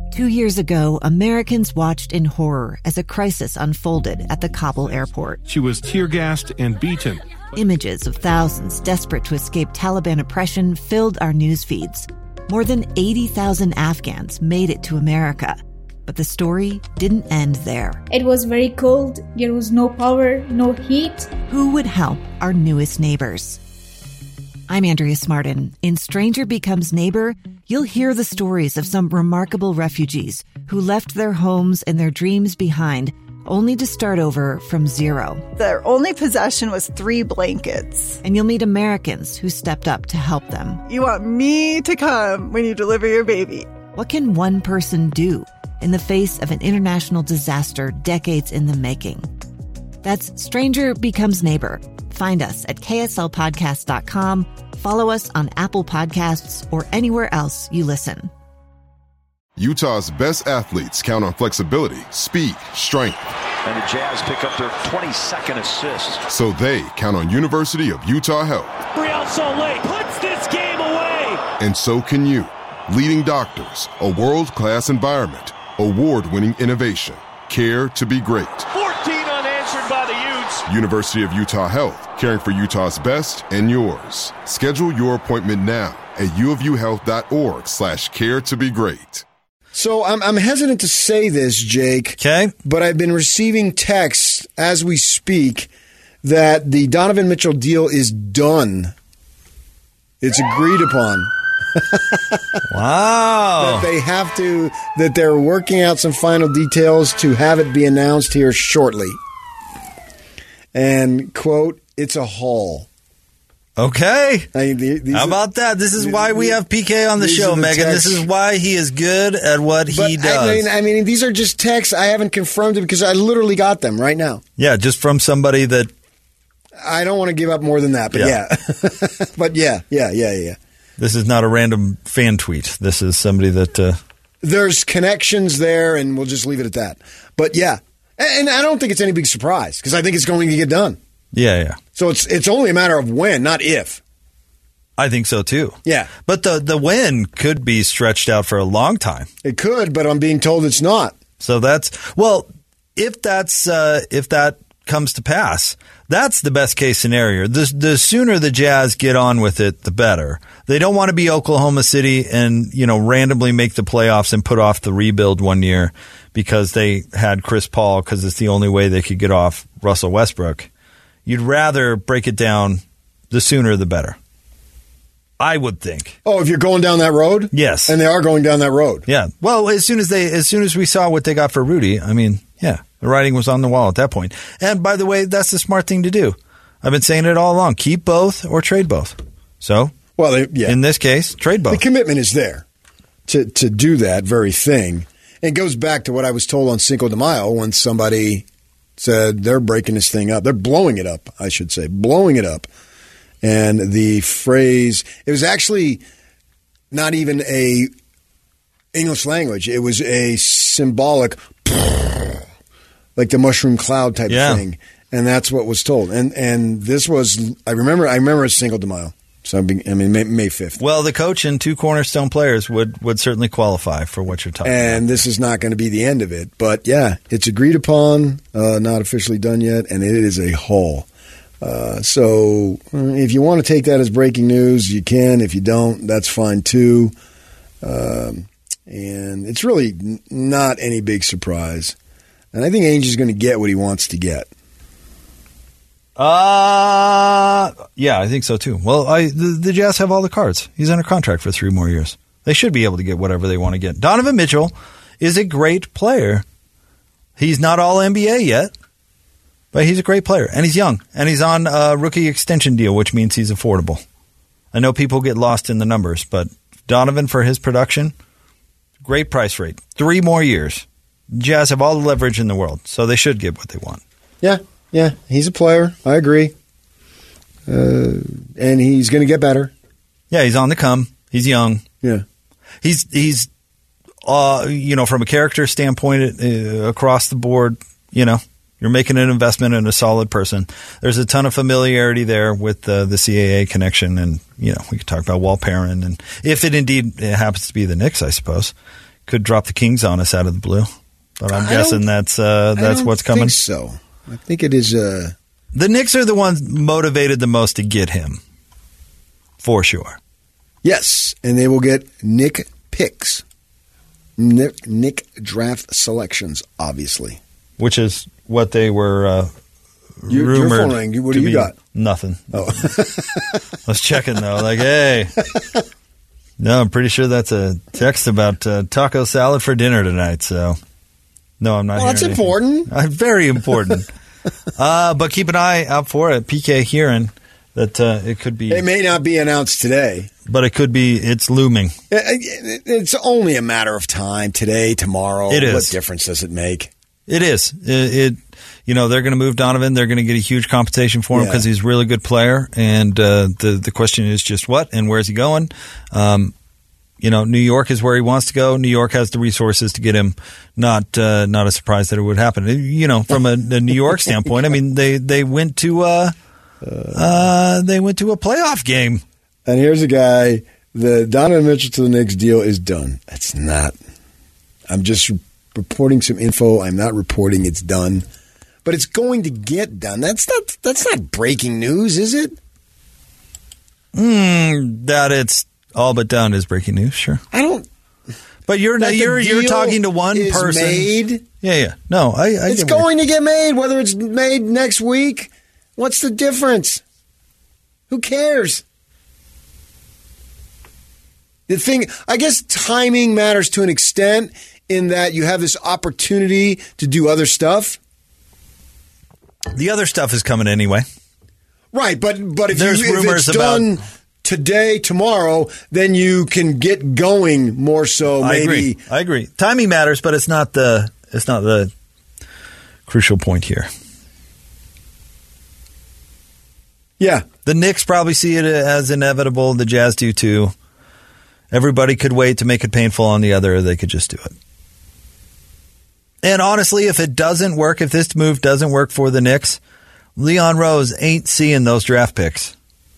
2 years ago, Americans watched in horror as a crisis unfolded at the Kabul airport. She was tear-gassed and beaten. Images of thousands desperate to escape Taliban oppression filled our news feeds. More than 80,000 Afghans made it to America. But the story didn't end there. It was very cold. There was no power, no heat. Who would help our newest neighbors? I'm Andrea Smartin. In Stranger Becomes Neighbor, you'll hear the stories of some remarkable refugees who left their homes and their dreams behind, only to start over from zero. Their only possession was 3 blankets. And you'll meet Americans who stepped up to help them. You want me to come when you deliver your baby. What can one person do in the face of an international disaster decades in the making? That's Stranger Becomes Neighbor. Find us at kslpodcast.com. Follow us on Apple Podcasts or anywhere else you listen. Utah's best athletes count on flexibility, speed, strength. And the Jazz pick up their 22nd assist. So they count on University of Utah Health. Real Salt Lake puts this game away. And so can you. Leading doctors, a world-class environment, award-winning innovation, care to be great. 14 unanswered by the Utes. University of Utah Health, caring for Utah's best and yours. Schedule your appointment now at uofuhealth.org/care to be great. So I'm hesitant to say this, Jake. Okay. But I've been receiving texts as we speak that the Donovan Mitchell deal is done. It's agreed upon. Wow. that they're working out some final details to have it be announced here shortly. And, quote, it's a haul. Okay. How about that? This is why we have PK on the show, Megan. This is why he is good at what he does. I mean, these are just texts. I haven't confirmed it because I literally got them right now. Yeah, just from somebody that... I don't want to give up more than that, but yeah. But yeah. This is not a random fan tweet. This is somebody that... There's connections there, and we'll just leave it at that. But yeah. And I don't think it's any big surprise because I think it's going to get done. Yeah. So it's only a matter of when, not if. I think so too. Yeah. But the when could be stretched out for a long time. It could, but I'm being told it's not. So if that comes to pass, that's the best case scenario. The sooner the Jazz get on with it, the better. They don't want to be Oklahoma City and, randomly make the playoffs and put off the rebuild one year because they had Chris Paul because it's the only way they could get off Russell Westbrook. You'd rather break it down the sooner the better. I would think. Oh, if you're going down that road? Yes. And they are going down that road. Yeah. Well, as soon as we saw what they got for Rudy, I mean, yeah, the writing was on the wall at that point. And by the way, that's the smart thing to do. I've been saying it all along. Keep both or trade both. So, in this case, trade both. The commitment is there to do that very thing. It goes back to what I was told on Cinco de Mayo when somebody said they're breaking this thing up. They're blowing it up, I should say. Blowing it up. And the phrase, it was actually not even a English language. It was a symbolic, like the mushroom cloud type of thing. And that's what was told. And this was, I remember a Cinco de Mayo. So, May 5th. Well, the coach and 2 cornerstone players would certainly qualify for what you're talking about. And this is not going to be the end of it. But, yeah, it's agreed upon, not officially done yet, and it is a haul. So if you want to take that as breaking news, you can. If you don't, that's fine too. And it's really not any big surprise. And I think Ainge is going to get what he wants to get. Yeah, I think so too. Well, the Jazz have all the cards. He's under contract for 3 more years. They should be able to get whatever they want to get. Donovan Mitchell is a great player. He's not all NBA yet, but he's a great player. And he's young. And he's on a rookie extension deal, which means he's affordable. I know people get lost in the numbers, but Donovan, for his production, great price rate. 3 more years. Jazz have all the leverage in the world, so they should get what they want. Yeah, he's a player. I agree. And he's going to get better. Yeah, he's on the come. He's young. Yeah. He's from a character standpoint, across the board, you're making an investment in a solid person. There's a ton of familiarity there with the CAA connection, and we could talk about Walt Perrin, and if it indeed happens to be the Knicks, I suppose, could drop the Kings on us out of the blue. But I'm guessing that's what's coming. I think so. I think it is. The Knicks are the ones motivated the most to get him, for sure. Yes, and they will get Nick picks. Nick draft selections, obviously. Which is what they were rumored. Your phone rang. What do you got? Nothing. Oh. I was checking, though. Like, hey. No, I'm pretty sure that's a text about taco salad for dinner tonight. So, no, I'm not Well, that's anything. important. Very important. But keep an eye out for it. PK hearing that it could be. It may not be announced today. But it could be. It's looming. It's only a matter of time. Today, tomorrow. It is. What difference does it make? It is. They're going to move Donovan. They're going to get a huge compensation for him because he's a really good player. And the question is just what and where's he going? New York is where he wants to go. New York has the resources to get him. Not a surprise that it would happen. From a New York standpoint, I mean, they went to a playoff game. And here's a guy. The Donovan Mitchell to the Knicks deal is done. It's not. I'm just reporting some info. I'm not reporting it's done. But it's going to get done. That's not breaking news, is it? That it's all but done is breaking news, sure. I don't. But you're talking to one person. Made. Yeah. No, it's going to get made. Whether it's made next week, what's the difference? Who cares? The thing, I guess, timing matters to an extent in that you have this opportunity to do other stuff. The other stuff is coming anyway. Right, but if rumors it's done today, tomorrow, then you can get going more so. Maybe I agree. Timing matters, but it's not the crucial point here. Yeah, the Knicks probably see it as inevitable. The Jazz do too. Everybody could wait to make it painful on the other. They could just do it. And honestly, if it doesn't work, if this move doesn't work for the Knicks, Leon Rose ain't seeing those draft picks.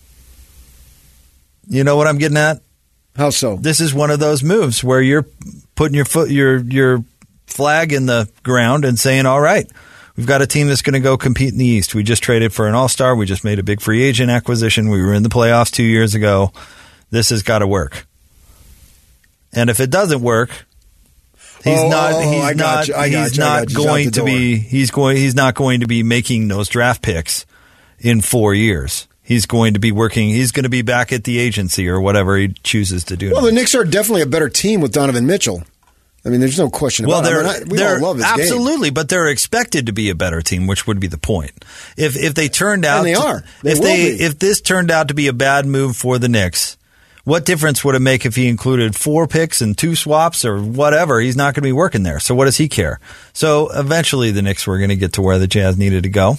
You know what I'm getting at? How so? This is one of those moves where you're putting your flag in the ground and saying, all right, we've got a team that's going to go compete in the East. We just traded for an all-star. We just made a big free agent acquisition. We were in the playoffs 2 years ago. This has got to work. And if it doesn't work, he's not going to be making those draft picks in 4 years. He's going to be working. He's going to be back at the agency or whatever he chooses to do. Well, the Knicks are definitely a better team with Donovan Mitchell. I mean, there's no question about it. We all love his game. Absolutely, but they're expected to be a better team, which would be the point. If they turned out, and they are. If this turned out to be a bad move for the Knicks, what difference would it make if he included 4 picks and 2 swaps or whatever? He's not going to be working there. So what does he care? So eventually the Knicks were going to get to where the Jazz needed to go.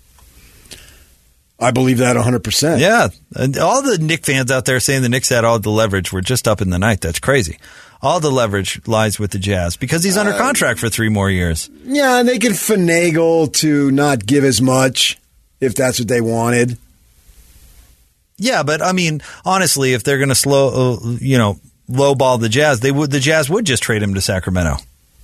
I believe that 100%. Yeah. And all the Knicks fans out there saying the Knicks had all the leverage were just up in the night. That's crazy. All the leverage lies with the Jazz because he's under contract for 3 more years. Yeah, and they can finagle to not give as much if that's what they wanted. Yeah, but I mean, honestly, if they're going to lowball the Jazz, the Jazz would just trade him to Sacramento.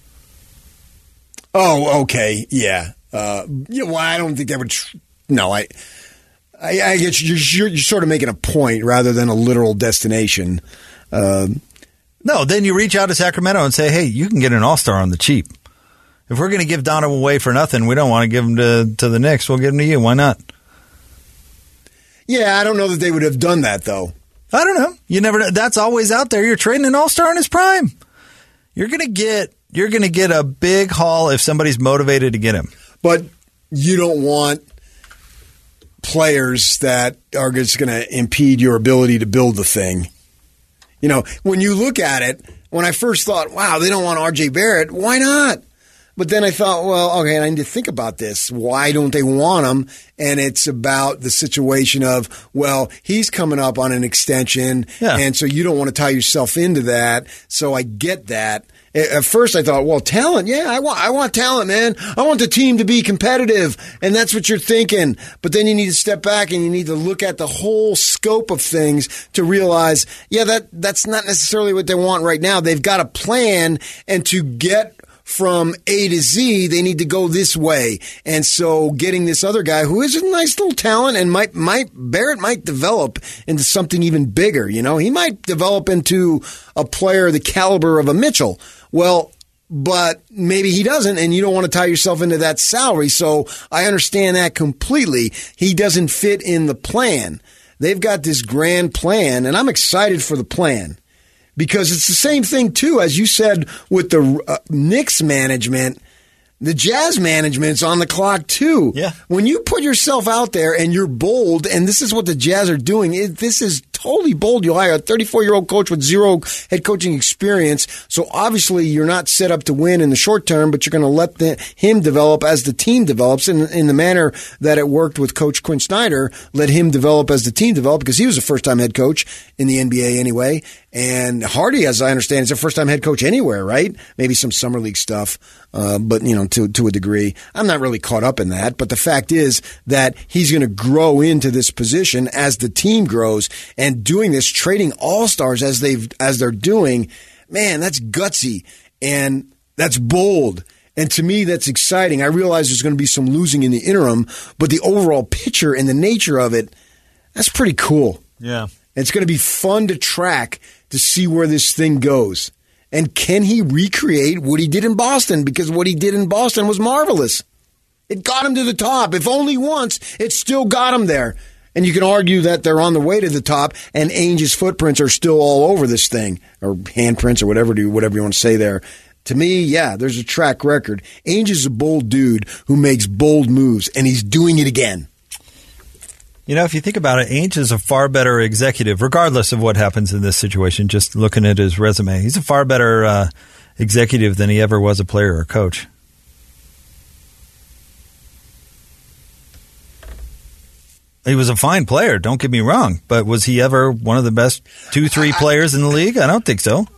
Oh, okay, yeah. Well, I don't think they would. No, I get you're sort of making a point rather than a literal destination. No, then you reach out to Sacramento and say, hey, you can get an all-star on the cheap. If we're going to give Donovan away for nothing, we don't want to give him to the Knicks. We'll give him to you. Why not? Yeah, I don't know that they would have done that, though. I don't know. You never know. That's always out there. You're trading an all-star in his prime. You're going to get a big haul if somebody's motivated to get him. But you don't want players that are just going to impede your ability to build the thing. You know, when you look at it, when I first thought, wow, they don't want R.J. Barrett, why not? But then I thought, well, okay, I need to think about this. Why don't they want him? And it's about the situation of, well, he's coming up on an extension, and so you don't want to tie yourself into that. So I get that. At first I thought, well, talent, I want talent, man. I want the team to be competitive, and that's what you're thinking. But then you need to step back and you need to look at the whole scope of things to realize, that's not necessarily what they want right now. They've got a plan, and to get from A to Z, they need to go this way. And so getting this other guy who is a nice little talent and Barrett might develop into something even bigger. He might develop into a player the caliber of a Mitchell. Well, but maybe he doesn't, and you don't want to tie yourself into that salary. So I understand that completely. He doesn't fit in the plan. They've got this grand plan, and I'm excited for the plan. Because it's the same thing, too, as you said, with the Knicks management. The Jazz management's on the clock, too. Yeah. When you put yourself out there and you're bold, and this is what the Jazz are doing, this is totally bold. You hire a 34-year-old coach with 0 head coaching experience, so obviously you're not set up to win in the short term, but you're going to let him develop as the team develops in the manner that it worked with Coach Quinn Snyder. Let him develop as the team developed, because he was a first-time head coach in the NBA anyway. And Hardy, as I understand, is a first-time head coach anywhere, right? Maybe some summer league stuff, but to a degree. I'm not really caught up in that, but the fact is that he's going to grow into this position as the team grows, and doing this, trading all-stars as they're doing, man, that's gutsy and that's bold. And to me, that's exciting. I realize there's going to be some losing in the interim, but the overall picture and the nature of it, that's pretty cool. Yeah. It's going to be fun to track to see where this thing goes. And can he recreate what he did in Boston? Because what he did in Boston was marvelous. It got him to the top. If only once, it still got him there. And you can argue that they're on the way to the top, and Ainge's footprints are still all over this thing, or handprints, or whatever you want to say there. To me, there's a track record. Ainge is a bold dude who makes bold moves, and he's doing it again. If you think about it, Ainge is a far better executive, regardless of what happens in this situation, just looking at his resume. He's a far better executive than he ever was a player or coach. He was a fine player, don't get me wrong, but was he ever one of the best 2-3 players in the league? I don't think so.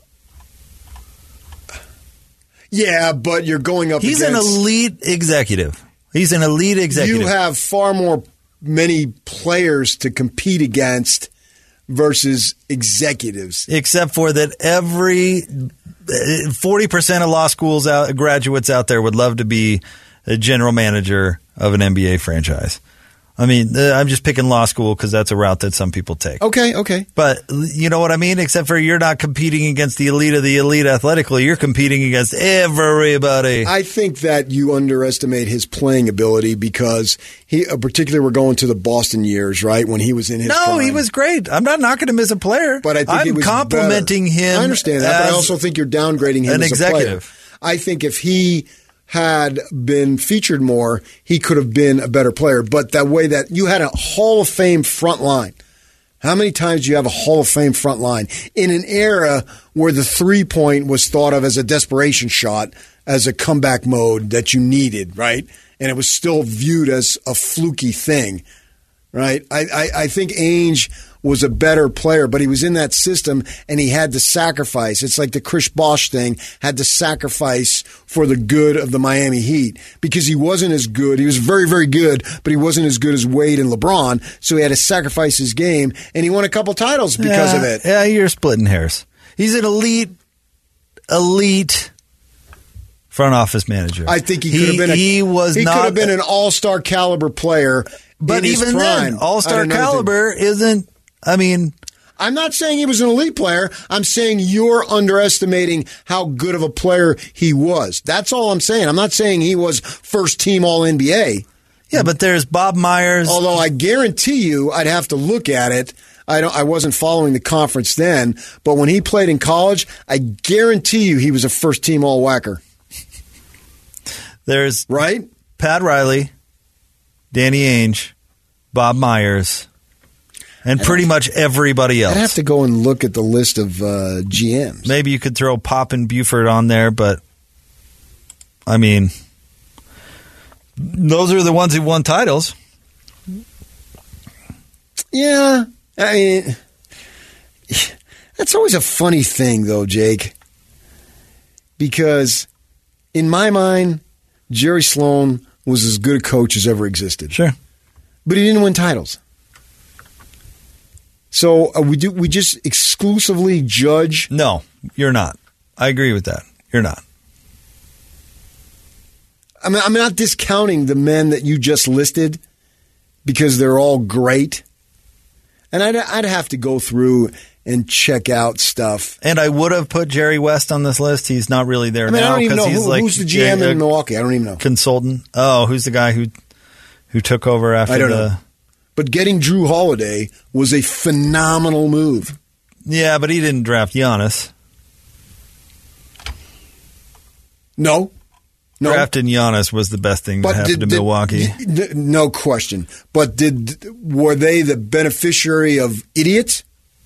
Yeah, but you're going up He's against... an elite executive. He's an elite executive. You have far many players to compete against versus executives. Except for that every 40% of law schools graduates out there would love to be a general manager of an NBA franchise. I mean, I'm just picking law school because that's a route that some people take. Okay. But you know what I mean? Except for you're not competing against the elite of the elite athletically. You're competing against everybody. I think that you underestimate his playing ability because he, particularly we're going to the Boston years, right? When he was in his prime. He was great. I'm not knocking him as a player. But I think he was complimenting him. I understand that, but I also think you're downgrading him as executive. A player. I think if he had been featured more, he could have been a better player. But that way that you had a Hall of Fame front line. How many times do you have a Hall of Fame front line? In an era where the three-point was thought of as a desperation shot, as a comeback mode that you needed, right? And it was still viewed as a fluky thing, right? I think Ainge was a better player, but he was in that system and he had to sacrifice. It's like the Chris Bosh thing, had to sacrifice for the good of the Miami Heat because he wasn't as good. He was very, very good, but he wasn't as good as Wade and LeBron, so he had to sacrifice his game, and he won a couple titles because of it. Yeah, you're splitting hairs. He's an elite front office manager. I think he could have been could have been an all-star caliber player. But even then, all-star caliber isn't. I mean, I'm not saying he was an elite player. I'm saying you're underestimating how good of a player he was. That's all I'm saying. I'm not saying he was first team All-NBA. Yeah, but there's Bob Myers. Although I guarantee you, I'd have to look at it. I wasn't following the conference then, but when he played in college, I guarantee you he was a first team All-Whacker. There's right? Pat Riley, Danny Ainge, Bob Myers, and pretty much everybody else. I'd have to go and look at the list of GMs. Maybe you could throw Pop and Buford on there, but I mean, those are the ones who won titles. Yeah, I mean, that's always a funny thing, though, Jake. Because in my mind, Jerry Sloan was as good a coach as ever existed. Sure. But he didn't win titles. So we just exclusively judge? No, you're not. I agree with that. You're not. I mean, I'm not discounting the men that you just listed because they're all great. And I'd have to go through and check out stuff. And I would have put Jerry West on this list. He's not really there now. I don't even know he's who's the GM in Milwaukee. I don't even know. Consultant. Oh, who's the guy who took over after I don't know. But getting Drew Holiday was a phenomenal move. Yeah, but he didn't draft Giannis. No. Drafting Giannis was the best thing that happened to Milwaukee. No question. But were they the beneficiary of idiots?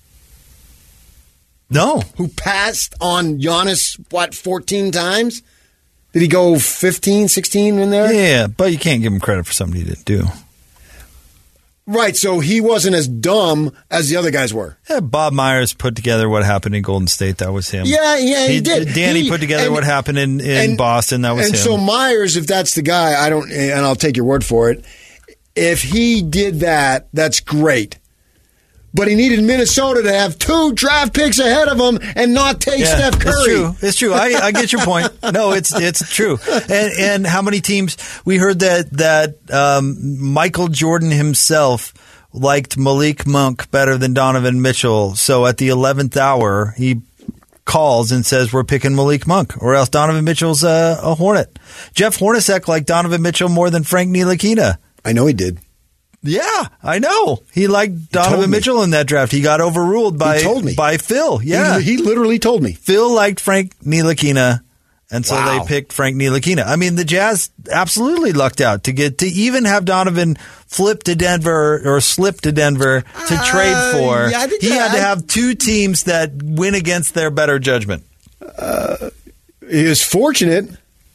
No. Who passed on Giannis, 14 times? Did he go 15, 16 in there? Yeah, but you can't give him credit for something he didn't do. Right, so he wasn't as dumb as the other guys were. Yeah, Bob Myers put together what happened in Golden State. That was him. Yeah, he did. Danny put together what happened in Boston. That was him. And so Myers, if that's the guy, and I'll take your word for it, if he did that, that's great. But he needed Minnesota to have 2 draft picks ahead of him and not take Steph Curry. It's true. I get your point. No, it's true. And how many teams we heard that Michael Jordan himself liked Malik Monk better than Donovan Mitchell. So at the 11th hour, he calls and says, we're picking Malik Monk, or else Donovan Mitchell's a Hornet. Jeff Hornacek liked Donovan Mitchell more than Frank Ntilikina. I know he did. Yeah, I know. He liked Donovan Mitchell in that draft. He got overruled by Phil. Yeah. He literally told me. Phil liked Frank Ntilikina, and so they picked Frank Ntilikina. I mean, the Jazz absolutely lucked out to even have Donovan flip to Denver or slip to Denver to trade for. Yeah, he had to have 2 teams that win against their better judgment. He was fortunate.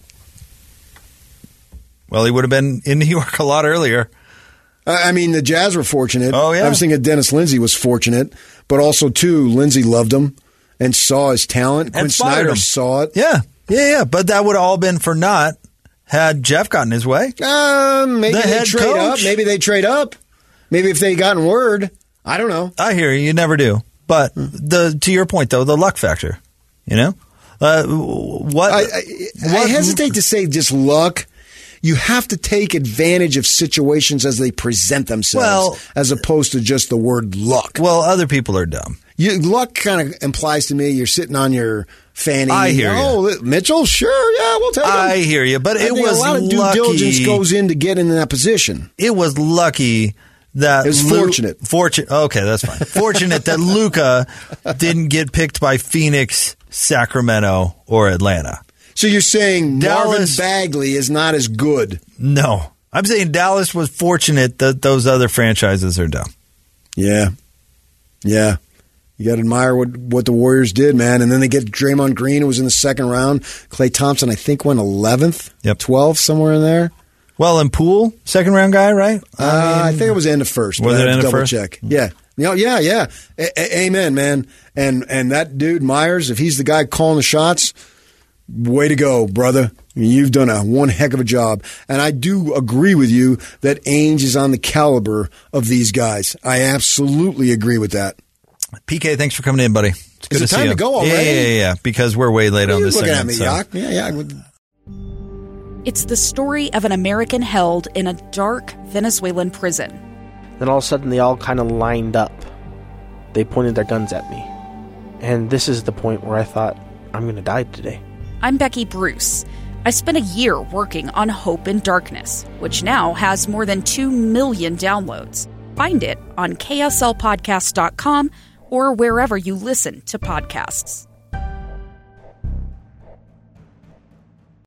Well, he would have been in New York a lot earlier. I mean, the Jazz were fortunate. Oh, yeah. I was thinking Dennis Lindsey was fortunate, but also, too, Lindsey loved him and saw his talent. Quinn Snyder saw it. Yeah. But that would have all been for naught had Jeff gotten his way. Maybe they trade up. Maybe they trade up. Maybe if they gotten word. I don't know. I hear you. You never do. But to your point, though, the luck factor, you know? I hesitate to say just luck. You have to take advantage of situations as they present themselves, as opposed to just the word luck. Well, other people are dumb. Luck kind of implies to me you're sitting on your fanny. I hear you. Oh, Mitchell, sure, yeah, we'll take him. I hear you, but it was a lot of due diligence goes in to get in that position. It was lucky that it was fortunate. Okay, that's fine. Fortunate that Luka didn't get picked by Phoenix, Sacramento, or Atlanta. So you're saying Marvin Bagley is not as good? No. I'm saying Dallas was fortunate that those other franchises are dumb. Yeah. You got to admire what the Warriors did, man. And then they get Draymond Green, who was in the second round. Klay Thompson, I think, went 11th, 12th, somewhere in there. Well, and Poole, second round guy, right? I think it was end of first. Was it end of first? Check. Yeah. Yeah. Amen, man. And that dude, Myers, if he's the guy calling the shots, way to go, brother. You've done one heck of a job. And I do agree with you that Ainge is on the caliber of these guys. I absolutely agree with that. PK, thanks for coming in, buddy. It's good to see you. Is it time to go already? Yeah, because we're way late on this segment. Looking at me, Yock. Yeah. It's the story of an American held in a dark Venezuelan prison. Then all of a sudden, they all kind of lined up. They pointed their guns at me. And this is the point where I thought, I'm going to die today. I'm Becky Bruce. I spent a year working on Hope in Darkness, which now has more than 2 million downloads. Find it on kslpodcast.com or wherever you listen to podcasts.